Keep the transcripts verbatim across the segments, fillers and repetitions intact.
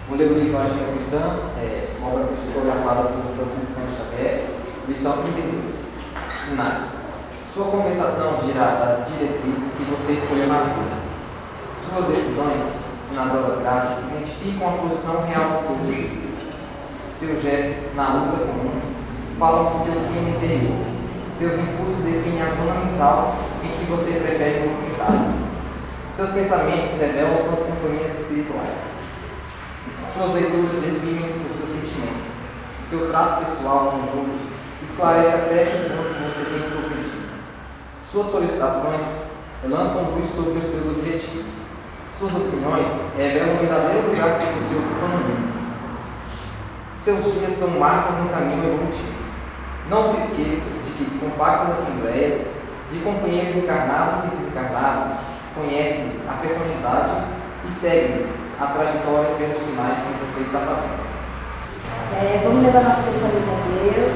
Vou ler o livro Agenda Cristã, é, uma obra psicografada por Francisco Xavier, lição trinta e dois. Sinais. Sua conversação dirá das diretrizes que você escolheu na vida. Suas decisões, nas horas graves, identificam a posição real do seu espírito. Seu gesto na luta comum falam do seu clima interior. Seus impulsos definem a zona mental em que você prefere movimentar-se. Seus pensamentos revelam suas companhias espirituais. Suas leituras definem os seus sentimentos. Seu trato pessoal com os outros esclarece a pergunta que você tem que progredir. Suas solicitações lançam luz sobre os seus objetivos. Suas opiniões revelam o verdadeiro lugar que você ocupa no mundo. Seus dias são marcas no caminho evolutivo. Não se esqueça de que compactas assembleias de companheiros encarnados e desencarnados conhecem a personalidade e seguem a trajetória pelos sinais que você está fazendo. É, vamos levar nosso pensamento a Deus,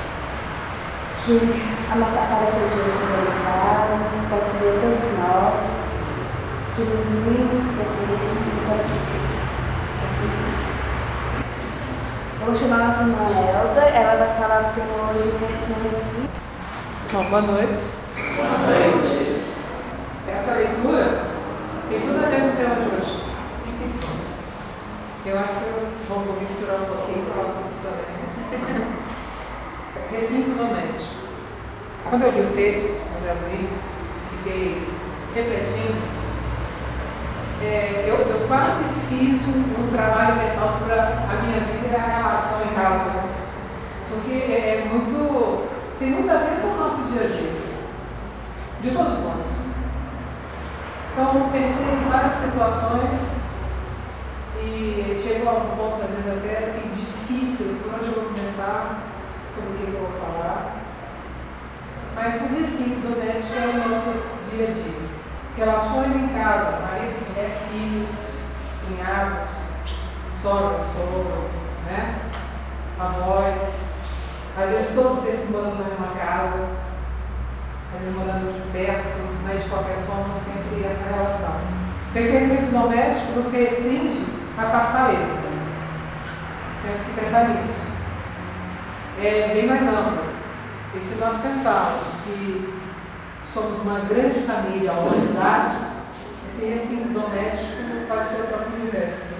que a nossa aparência de Deus nos fala, pode ser todos nós, que nos livros, proteja e nos abençoe. Assim sim. Eu vou chamar a nossa irmã Elda, ela vai falar do tema hoje no Recife. Bom, boa noite. Boa noite. Essa leitura tem tudo a ver com o tema de hoje. Eu acho que eu vou misturar um pouquinho com o assunto também. Recinto doméstico. Quando eu li o texto, quando eu li isso, fiquei refletindo, é, eu, eu quase fiz um, um trabalho mental sobre a, a minha vida e a relação em casa, né? Porque é, é muito, tem muito a ver com o nosso dia a dia, de todos nós. Então, pensei em várias situações e chegou a um ponto, às vezes, até assim, difícil, por onde eu vou começar, sobre o que eu vou falar. Mas o recinto doméstico é o nosso dia a dia. Relações em casa, marido, mulher, filhos, cunhados, sogra, sogro, né? Avós. Às vezes todos eles morando na mesma casa, às vezes morando aqui perto, mas de qualquer forma sempre essa relação. Esse recinto doméstico você restringe a quatro paredes. Temos que pensar nisso. É bem mais amplo. E se nós pensarmos que somos uma grande família, a humanidade, esse recinto doméstico pode ser o próprio universo.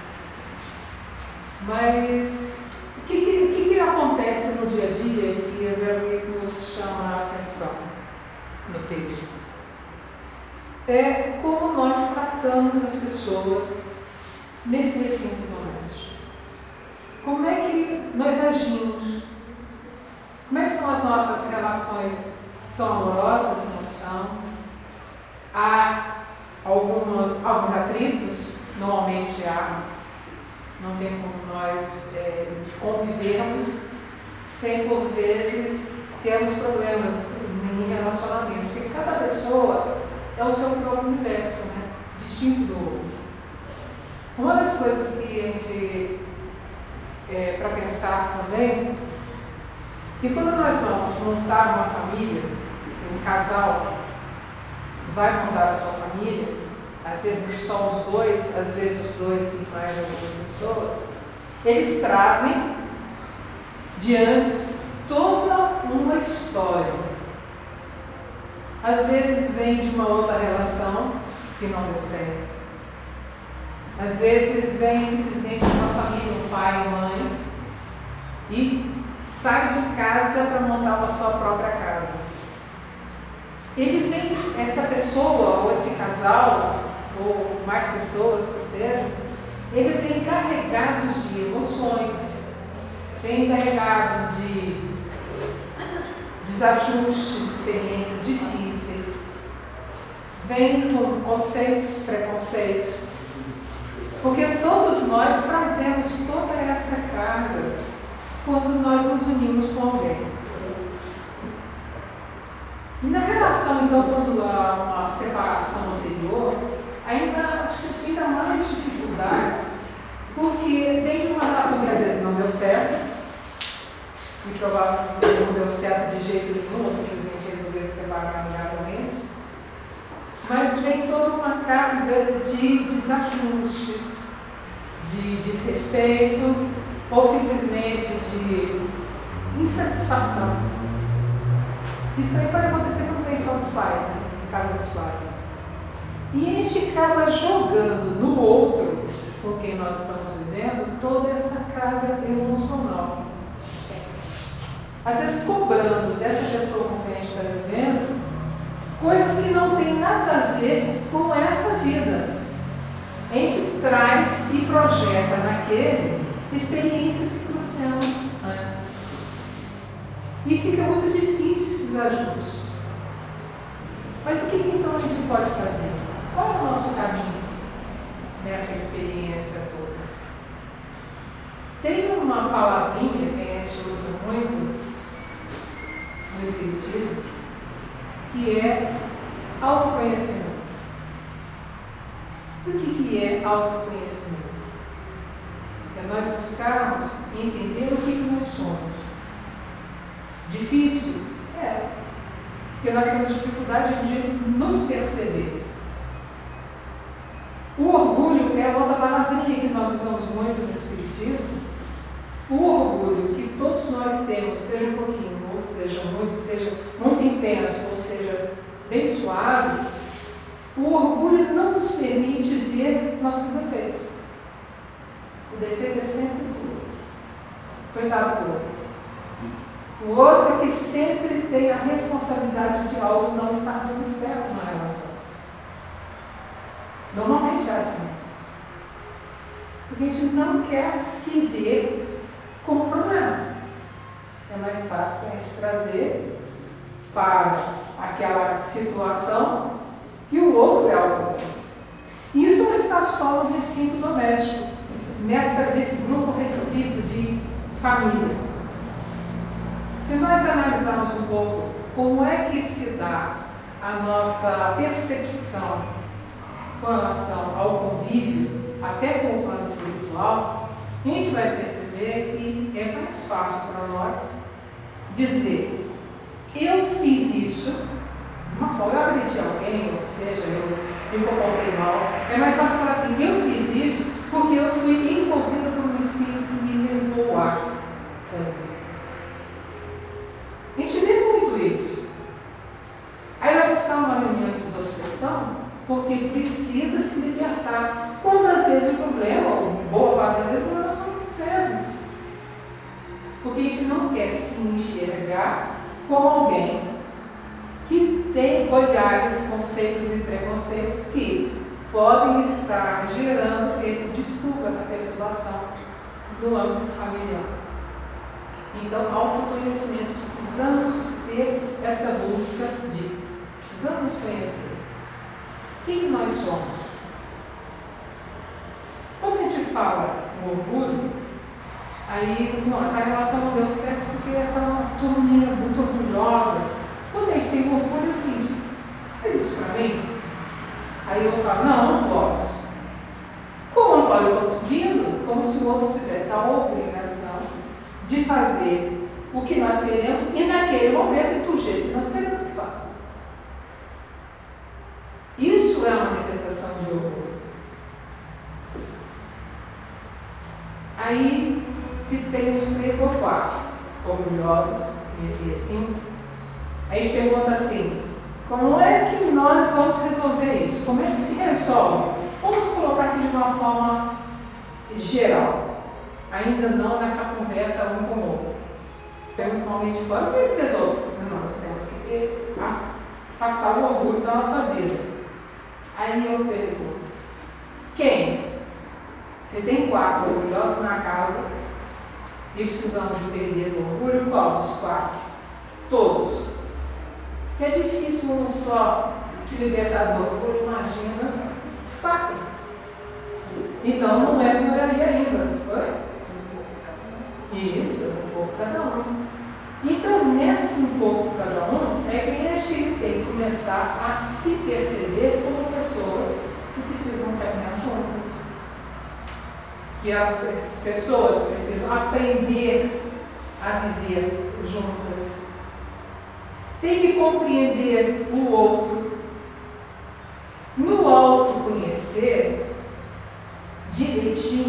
Mas o que, que, o que, que acontece no dia a dia que a Vermes nos chama a atenção no texto? É como nós tratamos as pessoas nesse recinto doméstico. Como é que nós agimos? Como é que são as nossas relações? São amorosas? Não são? Há algumas, alguns atritos? Normalmente há. Não tem como nós é, convivermos sem, por vezes, termos problemas em relacionamento. Porque cada pessoa é o seu próprio universo, né? Distinto do outro. Uma das coisas que a gente, é, para pensar também, que quando nós vamos montar uma família, um casal vai montar a sua família, às vezes só os dois, às vezes os dois e mais algumas pessoas, eles trazem diante toda uma história. Às vezes vem de uma outra relação que não deu certo. Às vezes vem simplesmente de uma família, um pai e mãe, e sai de casa para montar a sua própria casa. Ele vem, essa pessoa, ou esse casal, ou mais pessoas que sejam, eles vêm carregados de emoções, vêm carregados de desajustes, experiências difíceis, vêm com conceitos, preconceitos, porque todos nós trazemos toda essa carga quando nós nos unimos com alguém. E na relação, então, quando há uma separação anterior, ainda acho que tem ainda mais dificuldades, porque vem de uma relação que às vezes não deu certo, e provavelmente não deu certo de jeito nenhum, ou simplesmente resolveu se separar amigavelmente, mas vem toda uma carga de desajustes, de desrespeito ou simplesmente de insatisfação. Isso também pode acontecer quando tem só dos pais, né? Em casa dos pais. E a gente acaba jogando no outro, com quem nós estamos vivendo, toda essa carga emocional. Às vezes cobrando dessa pessoa com quem a gente está vivendo coisas que não tem nada a ver com essa vida. A gente traz e projeta naquele experiências que trouxemos antes. E fica muito difícil esses ajustes. Mas o que então a gente pode fazer? Qual é o nosso caminho nessa experiência toda? Tem uma palavrinha que a gente usa muito no Espiritismo, que é autoconhecimento. O que, que é autoconhecimento? É nós buscarmos entender o que, que nós somos. Difícil? É. Porque nós temos dificuldade de nos perceber. O orgulho é outra palavrinha que nós usamos muito no Espiritismo. O orgulho que todos nós temos, seja um pouquinho, ou seja muito, seja muito intenso, ou seja bem suave, o orgulho não nos permite ver nossos defeitos. O defeito é sempre do outro. Coitado do outro. O outro é que sempre tem a responsabilidade de algo não estar dando certo na relação. Normalmente é assim. Porque a gente não quer se ver como problema. É mais fácil a gente trazer para aquela situação e o outro é o problema. E isso não está só no recinto doméstico, nessa, nesse grupo restrito de família. Se nós analisarmos um pouco como é que se dá a nossa percepção com relação ao convívio, até com o plano espiritual, a gente vai perceber que é mais fácil para nós dizer: eu fiz isso de uma forma, eu agredi alguém, ou seja, eu me comportei mal. É mais fácil falar assim: eu fiz isso porque eu fui envolvida por um espírito que me levou a fazer. A gente vê muito isso. Aí vai buscar uma reunião de desobsessão porque precisa se libertar. Quando às vezes o problema, ou boa parte das vezes, não é só nós mesmos. Porque a gente não quer se enxergar como alguém que tem olhares, conceitos e preconceitos que podem estar gerando esse distúrbio, essa perturbação no âmbito familiar. Então, autoconhecimento, precisamos ter essa busca de, precisamos nos conhecer. Quem nós somos? Quando a gente fala no orgulho, aí, assim, ó, essa relação não deu certo porque é uma turminha muito orgulhosa. Quando a gente tem orgulho, assim, faz isso pra mim? Aí eu falo: não, não posso. Como não pode? Eu estou pedindo, como se o outro tivesse a obrigação de fazer o que nós queremos e naquele momento do jeito que nós queremos que faça. Isso é uma manifestação de orgulho. Aí, se tem uns três ou quatro orgulhosos nesse recinto, aí a gente pergunta assim: como é que nós vamos resolver isso? Como é que se resolve? Vamos colocar assim de uma forma geral. Ainda não nessa conversa um com o outro. Pergunta para alguém de fora: como é que resolve? Não, nós temos que afastar o orgulho da nossa vida. Aí eu pergunto: quem? Se tem quatro orgulhosos na casa e precisamos de perder o orgulho, qual dos quatro? Todos. Se é difícil um só se libertar do orgulho, imagina os quatro. Então não é por aí ainda, foi? Isso, um pouco cada um. Então, nesse um pouco cada um, é que a gente tem que começar a se perceber como pessoas que precisam caminhar juntas. Que elas, essas pessoas precisam aprender a viver juntas. Tem que compreender o outro. No autoconhecer, direitinho,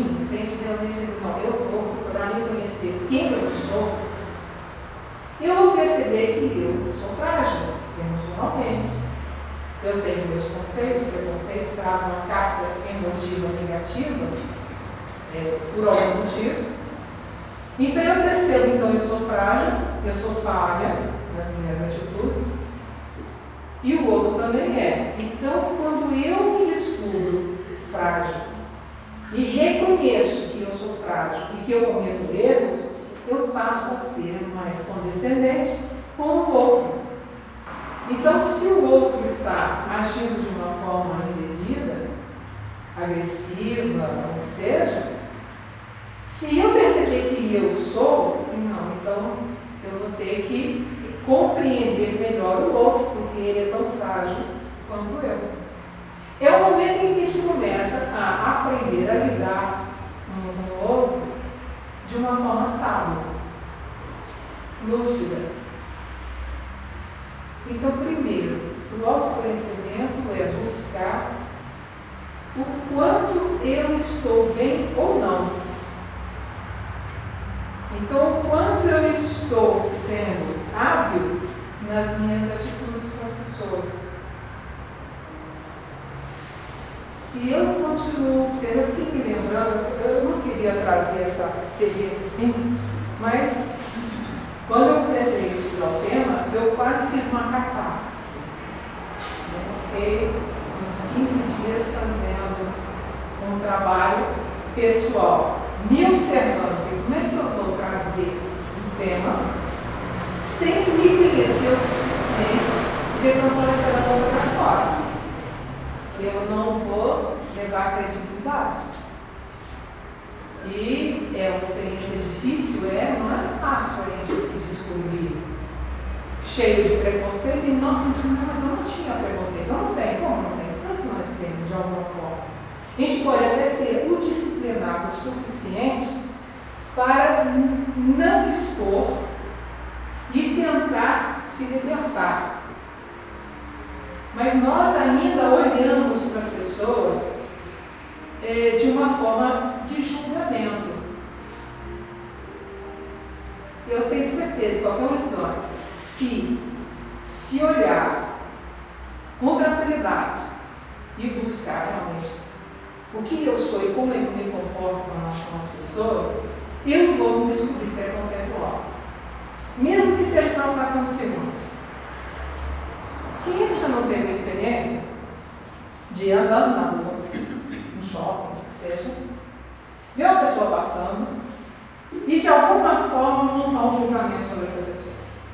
mim, se a gente realmente dizer, não, eu vou procurar me conhecer quem eu sou, eu vou perceber que eu sou frágil emocionalmente. Eu tenho meus conceitos, preconceitos, trago uma carga emotiva negativa, é, por algum motivo. Então eu percebo, então eu sou frágil, eu sou falha nas minhas atitudes, e o outro também é. Então, quando eu me descubro frágil e reconheço que eu sou frágil e que eu cometo erros, eu passo a ser mais condescendente com o outro. Então, se o outro está agindo de uma forma indevida, agressiva, ou seja, se eu perceber que eu sou, não, então eu vou ter que compreender melhor o outro, porque ele é tão frágil quanto eu. É o momento em que a gente começa a aprender a lidar um com o outro de uma forma sábia, lúcida. Então, primeiro, o autoconhecimento é buscar o quanto eu estou bem ou não. Então, o quanto eu estou sendo hábil nas minhas atitudes com as pessoas. Se eu continuo sendo, eu fiquei me lembrando, eu não queria trazer essa experiência assim, mas quando eu comecei a estudar o tema, eu quase fiz uma catarse. Eu fiquei uns quinze dias fazendo um trabalho pessoal, me observando, como é que eu vou trazer um tema sem me conhecer o suficiente, porque senão vai ser a boca para fora. Eu não vou levar credibilidade. E é uma experiência difícil, é, não é fácil a gente se descobrir cheio de preconceito e nós sentimos, mas eu não tinha preconceito. Não tem, como não tem? Todos nós temos de alguma forma. A gente pode até ser o disciplinado o suficiente para não expor e tentar se libertar. Mas nós ainda olhamos para as pessoas é, de uma forma de julgamento. Eu tenho certeza que qualquer um de nós, se, se olhar com tranquilidade e buscar realmente o que eu sou e como eu me comporto com relação às pessoas, eu vou me descobrir preconceituosa. Mesmo que seja por uma fração de segundos. Quem é que já não teve a experiência de ir andando na rua, no shopping, o que seja, ver uma pessoa passando e de alguma forma montar um julgamento sobre essa pessoa?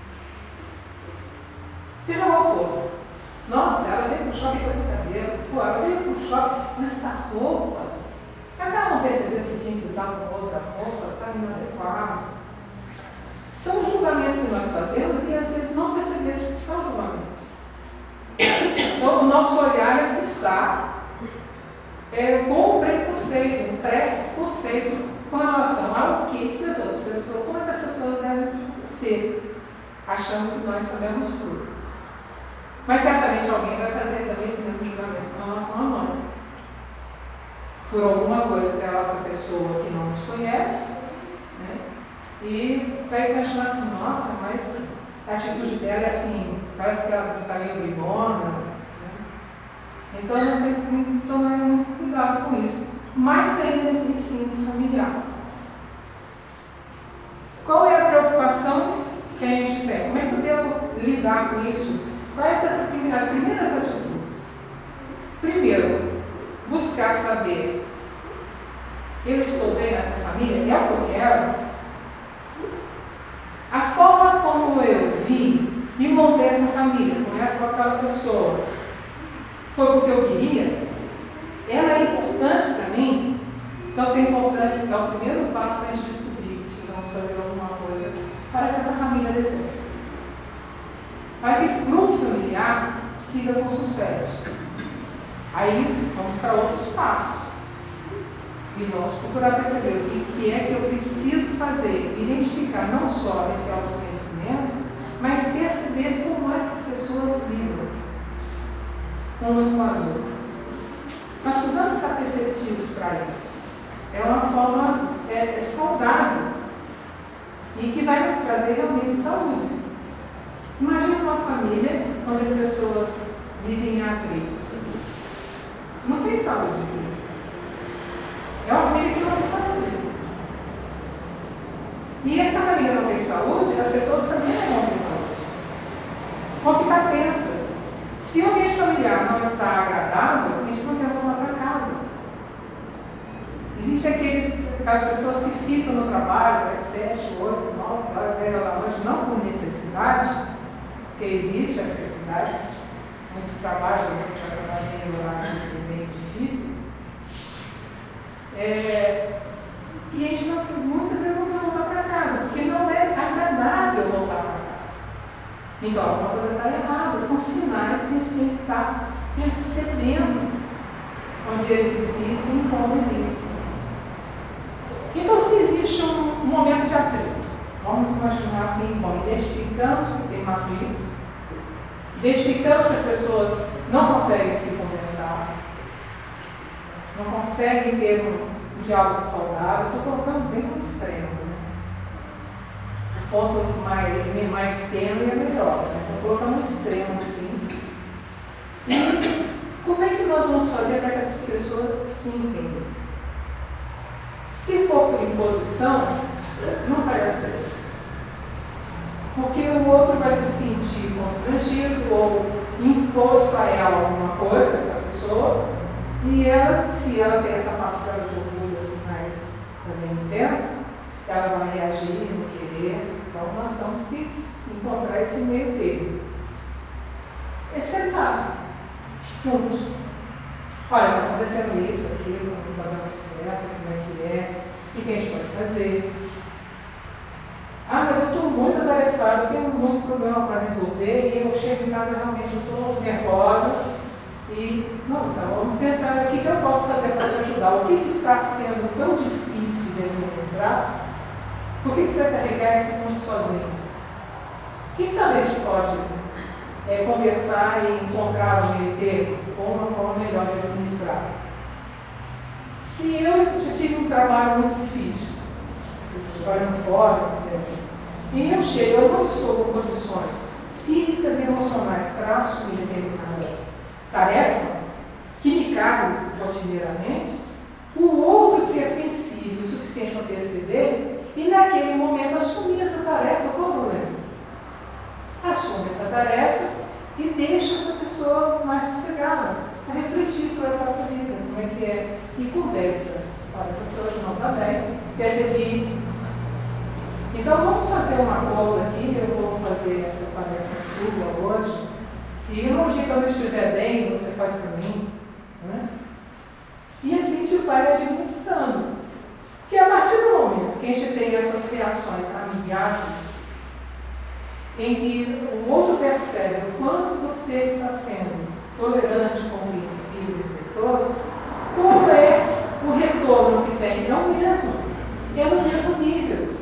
Seja qual for. Nossa, ela veio para o shopping com esse cabelo, pô, ela veio para o shopping com essa roupa. Ela não percebeu que tinha que estar com outra roupa, está inadequado. São julgamentos que nós fazemos e às vezes não percebemos que são julgamentos. Então, o nosso olhar está é, com preconceito, um pré-conceito com relação ao que, que as outras pessoas, como é que as pessoas devem ser, achando que nós sabemos tudo. Mas certamente alguém vai fazer também esse mesmo julgamento com relação a nós. Por alguma coisa que essa pessoa que não nos conhece, né? E vai imaginar assim, nossa, mas a atitude dela é assim, parece que ela está meio brigona. Né? Então nós temos que tomar muito cuidado com isso. Mais ainda nesse ensino familiar. Qual é a preocupação que a gente tem? Como é que eu devo lidar com isso? Quais são as primeiras atitudes? Primeiro, buscar saber, eu estou bem nessa família? É o que eu quero? A forma como eu vi e montei essa família, não é só aquela pessoa, foi porque eu queria? Ela é importante para mim? Então, se é importante, é o primeiro passo para a gente descobrir que precisamos fazer alguma coisa para que essa família dê certo. Para que esse grupo familiar siga com sucesso. Aí vamos para outros passos. E vamos procurar perceber o que, que é que eu preciso fazer. Identificar não só esse autoconhecimento, mas perceber como é que as pessoas lidam umas com as outras. Nós precisamos estar perceptivos para isso. é uma forma é, saudável e que vai nos trazer realmente saúde. Imagina uma família onde as pessoas vivem em atrito. Não tem saúde. É uma família que não tem saúde. E essa família não tem saúde, as pessoas também não vão ter saúde. Vão ficar tensas. Se o ambiente familiar não está agradável, a gente não quer voltar para casa. Existem aqueles, aquelas pessoas que ficam no trabalho às sete, oito, nove horas, dez da noite, não por necessidade, porque existe a necessidade. Muitos trabalhos, muitos trabalhos em horários bem difíceis. É, e a gente não, muitas vezes não quer voltar para casa, porque não é agradável voltar para casa. Então, alguma coisa está errada. São sinais que a gente tem que estar percebendo onde eles existem e como existem. Então, se existe um, um momento de atrito, vamos imaginar assim, bom, identificamos que tem um atrito, identificamos que as pessoas não conseguem se conversar, não conseguem ter um, um diálogo saudável. Estou colocando bem no extremo, né? O ponto mais, mais tênue é melhor, mas estou colocando no extremo assim. E como é que nós vamos fazer para que essas pessoas se entendam? Se for por imposição, não vai dar certo. Porque o outro vai se sentir constrangido ou imposto a ela alguma coisa, essa pessoa, e ela, se ela tem essa parcela de orgulho assim, mais também intensa, ela vai reagir, não querer. Então nós temos que encontrar esse meio termo. É sentar juntos. Olha, está acontecendo isso, aquilo, não está dando certo, como é que é, o que a gente pode fazer? Ah, mas eu estou muito atarefado, eu tenho muito problema para resolver e eu chego em casa realmente, eu estou nervosa e, não, então vamos tentar, o que, que eu posso fazer para te ajudar? O que, que está sendo tão difícil de administrar? Por que você vai carregar esse mundo sozinho? Quem sabe a gente pode é, conversar e encontrar um meio termo ou uma forma melhor de administrar? Se eu já tive um trabalho muito difícil, trabalhando fora, etcétera, e eu chego, eu não estou com condições físicas e emocionais para assumir determinada tarefa que me cabe rotineiramente, o outro ser sensível o suficiente para perceber e naquele momento assumir essa tarefa, qual o problema? Assume essa tarefa e deixa essa pessoa mais sossegada, a refletir sobre a própria vida, como é que é, e conversa. Olha, você hoje não está bem, percebi. Então vamos fazer um acordo aqui, eu vou fazer essa tarefa sua hoje, e no dia que eu não estiver bem, você faz para mim. Né? E assim a gente vai administrando. Porque a partir do momento que a gente tem essas reações amigáveis, em que o outro percebe o quanto você está sendo tolerante, compreensivo, respeitoso, qual é o retorno que tem? É o mesmo, é no mesmo nível.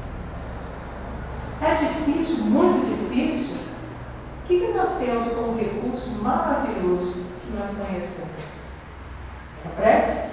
É difícil, muito difícil. O que, que nós temos como recurso maravilhoso que nós conhecemos? A prece?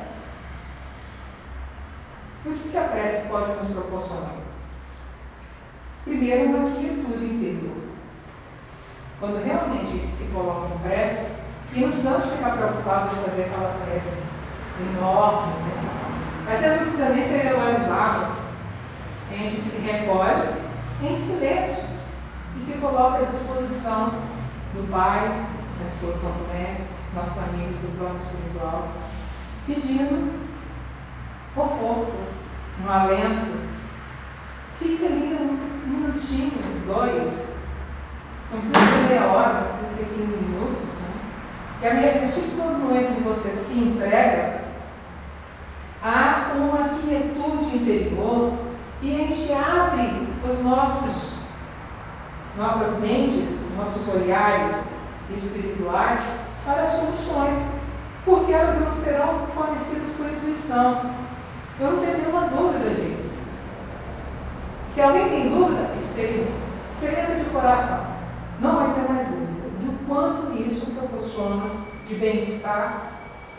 E o que, que a prece pode nos proporcionar? Primeiro, uma quietude interior. Quando realmente se coloca em prece, e não precisamos ficar preocupados de fazer aquela prece enorme, né? Às vezes não precisa nem ser regularizado. A gente se recolhe em silêncio e se coloca à disposição do Pai, à disposição do Mestre, nossos amigos do plano espiritual, pedindo conforto, um alento. Fica ali um minutinho, dois, não precisa ser meia hora, não precisa ser quinze minutos. Né? E a partir de todo momento que você se entrega, há uma quietude interior e a gente abre os nossos, nossas mentes, nossos olhares espirituais para soluções, porque elas não serão fornecidas por intuição. Eu não tenho nenhuma dúvida disso. Se alguém tem dúvida, experimenta. Experimenta de coração. Não vai ter mais dúvida do quanto isso proporciona de bem-estar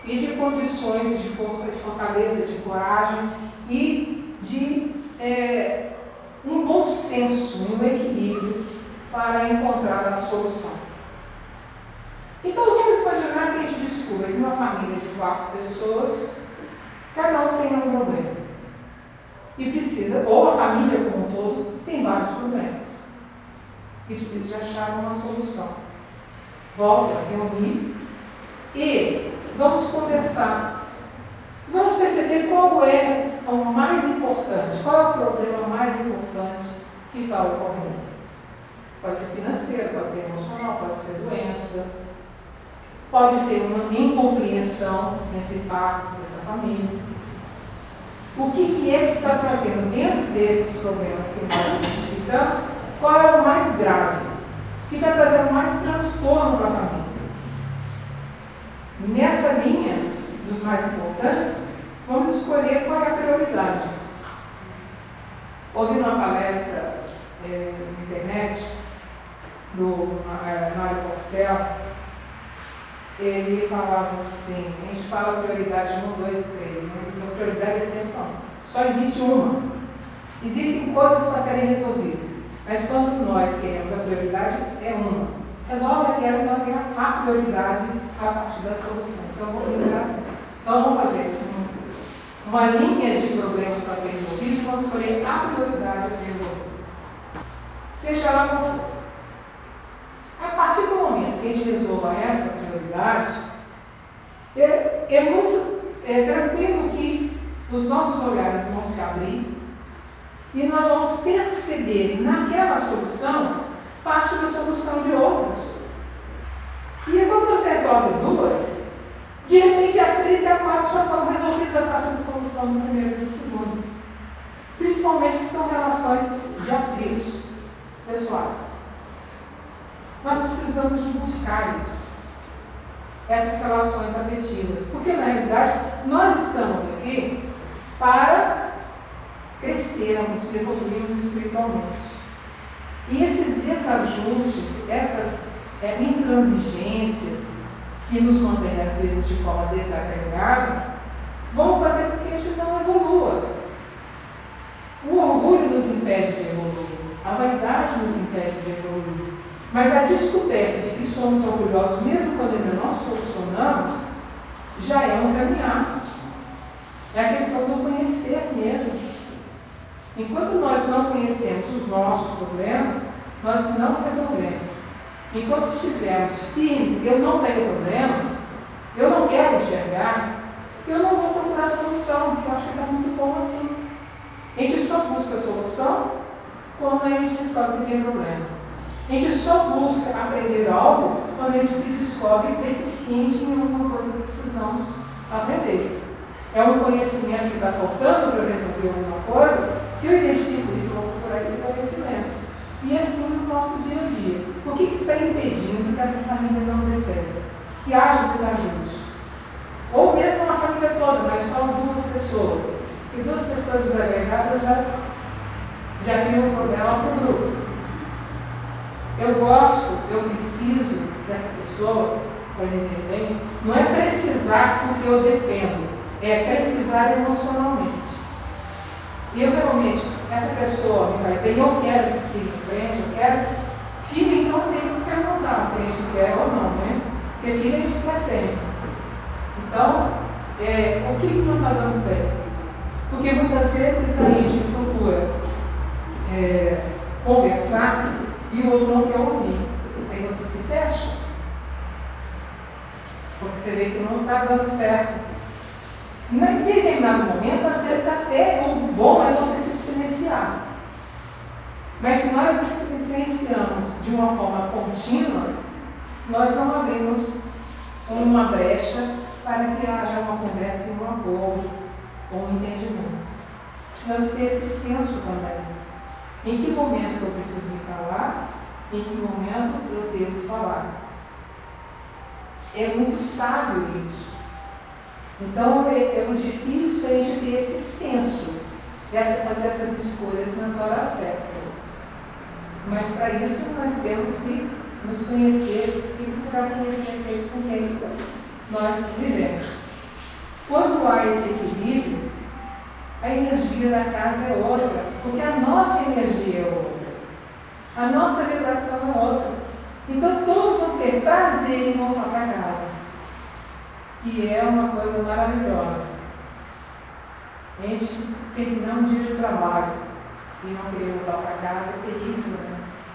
e de condições de força, de fortaleza, de coragem e de é, um bom senso, um equilíbrio para encontrar a solução. Então, vamos imaginar que a gente descubra que uma família de quatro pessoas, cada um tem um problema. E precisa, ou a família como um todo, tem vários problemas. E precisa de achar uma solução. Volta a reunir e vamos conversar. Vamos perceber qual é o mais importante, qual é o problema mais importante que está ocorrendo. Pode ser financeiro, pode ser emocional, pode ser doença, pode ser uma incompreensão entre partes dessa família. O que, que é que está trazendo dentro desses problemas que nós identificamos? Qual é o mais grave? O que está trazendo mais transtorno para a família? Nessa linha dos mais importantes, vamos escolher qual é a prioridade. Ouvi uma palestra é, na internet do Mário Portela, ele falava assim, a gente fala prioridade um, dois e três, né? Então, prioridade é sempre não. Só existe uma. Existem coisas para serem resolvidas, mas quando nós queremos a prioridade, é uma. Resolve aquela, então tem a prioridade a partir da solução. Então, vou brincar assim. Então, vamos fazer uma linha de problemas para serem resolvidos e vamos escolher a prioridade a ser resolvida. Seja lá qual for. A partir do momento que a gente resolva essa prioridade, é, é muito é, tranquilo que os nossos olhares vão se abrir e nós vamos perceber naquela solução parte da solução de outras. E aí, quando você resolve duas, de repente a três e a quatro já foram resolvidas a partir da solução do primeiro e do segundo. Principalmente se são relações de atritos pessoais. Nós precisamos de buscar isso, essas relações afetivas, porque na realidade nós estamos aqui para crescermos, evoluirmos espiritualmente. E esses desajustes, essas é, intransigências que nos mantêm às vezes de forma desagregada, vão fazer com que a gente não evolua. O orgulho nos impede de evoluir, a vaidade nos impede de evoluir. Mas a descoberta de que somos orgulhosos, mesmo quando ainda não solucionamos, já é um caminhar. É a questão do conhecer mesmo. Enquanto nós não conhecemos os nossos problemas, nós não resolvemos. Enquanto estivermos firmes, eu não tenho problema, eu não quero enxergar, eu não vou procurar solução, porque eu acho que está muito bom assim. A gente só busca solução quando a gente descobre que tem problema. A gente só busca aprender algo quando a gente se descobre deficiente em alguma coisa que precisamos aprender. É um conhecimento que está faltando para eu resolver alguma coisa. Se eu identifico isso, eu vou procurar esse conhecimento. E assim no nosso dia a dia. O que, que está impedindo que essa família não dê certo? Que haja desajustes. Ou mesmo uma família toda, mas só duas pessoas. E duas pessoas desagregadas já, já criam um problema para o grupo. Eu gosto, eu preciso dessa pessoa para viver bem. Não é precisar porque eu dependo, é precisar emocionalmente. E eu realmente, essa pessoa me faz bem, eu quero que siga em frente, eu quero. Filho, então tem que perguntar se a gente quer ou não, né? Porque filho a gente quer sempre. Então, é, o que, que não está dando certo? Porque muitas vezes a gente procura é, conversar e o outro não quer ouvir. Aí você se fecha. Porque você vê que não está dando certo. Em determinado momento, às vezes até o bom é você se silenciar. Mas se nós nos silenciamos de uma forma contínua, nós não abrimos uma brecha para que haja uma conversa e um acordo ou um entendimento. Precisamos ter esse senso também. Em que momento eu preciso me calar? Em que momento eu devo falar? É muito sábio isso. Então, é, é muito difícil a gente ter esse senso, essa, fazer essas escolhas nas horas certas. Mas para isso nós temos que nos conhecer e procurar conhecer aqueles com quem nós vivemos. quando há esse equilíbrio, a energia da casa é outra, porque a nossa energia é outra. A nossa vibração é outra. Então todos vão ter prazer em voltar para casa, que é uma coisa maravilhosa. A gente terminar um dia de trabalho e não querer voltar para casa é terrível, né?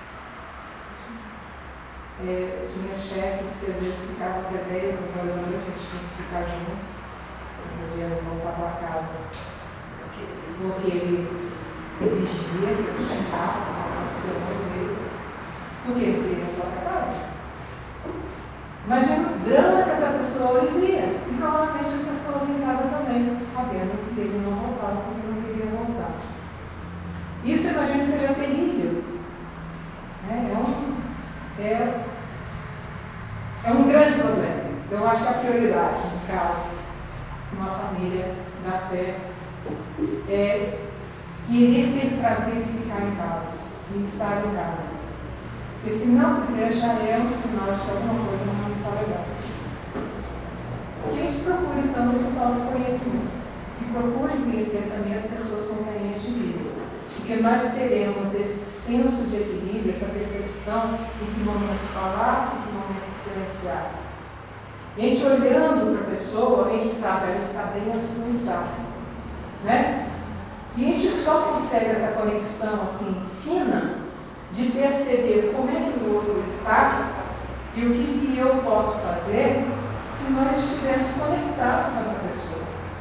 É, tinha chefes que às vezes ficavam até dez, onze horas da noite, a gente tinha que ficar junto, não podia voltar para casa, porque ele exigia que eu chegasse, aconteceu muito isso, porque ele queria voltar para casa. Imagina o drama que essa pessoa vivia, e provavelmente as pessoas em casa também, sabendo que ele não voltava porque não queria voltar. Isso, imagina, seria terrível. É, é, um, é, é um grande problema. Eu acho que a prioridade, no caso, de uma família dar certo, é querer ter prazer em ficar em casa, em estar em casa. Porque se não quiser, já é um sinal de que alguma coisa não está legal. E a gente procura, então, esse autoconhecimento. E procure conhecer também as pessoas com quem a gente vive. Porque nós teremos esse senso de equilíbrio, essa percepção em que momento falar e em que momento se silenciar. E a gente olhando para a pessoa, a gente sabe, ela está bem ou não está. Né? E a gente só consegue essa conexão assim, fina, de perceber como é que o outro está e o que, que eu posso fazer se nós estivermos conectados com essa pessoa.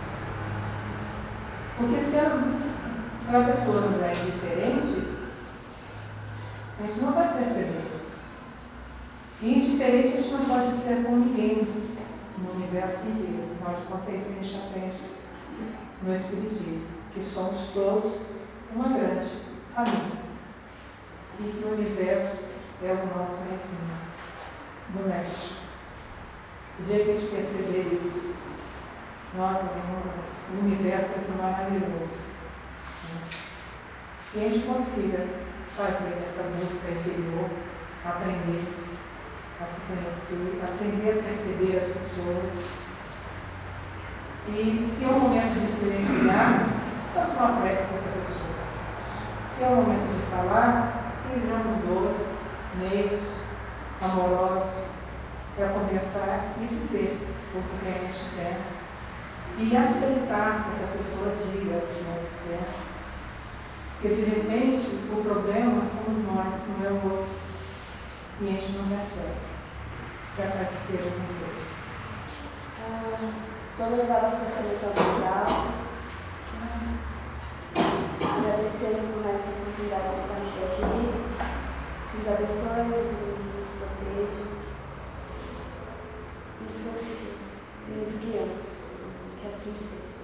Porque se, elas, se a pessoa nos é indiferente, a gente não vai perceber. E indiferente a gente não pode ser com ninguém no universo inteiro. Afinal de contas, é isso que a gente aprende no Espiritismo, que somos todos uma grande família. E que o universo é o nosso ensino do mestre. O dia que a gente perceber isso, nossa, o universo vai ser maravilhoso. E a gente consiga fazer essa busca interior, aprender a se conhecer, aprender a perceber as pessoas. E se é o momento de silenciar, só uma prece para essa pessoa. Se é o momento de falar, sejamos doces, meigos, amorosos, para conversar e dizer o que a gente pensa e aceitar que essa pessoa diga o que não pensa. Porque de repente o problema somos nós, não é o outro. E a gente não recebe. Para que esteja com Deus. Ah, quando levar a sensação mais alta, agradecendo por mais essa oportunidade de estarmos aqui, nos abençoe, nos proteja, nos guie, nos guie, que assim seja.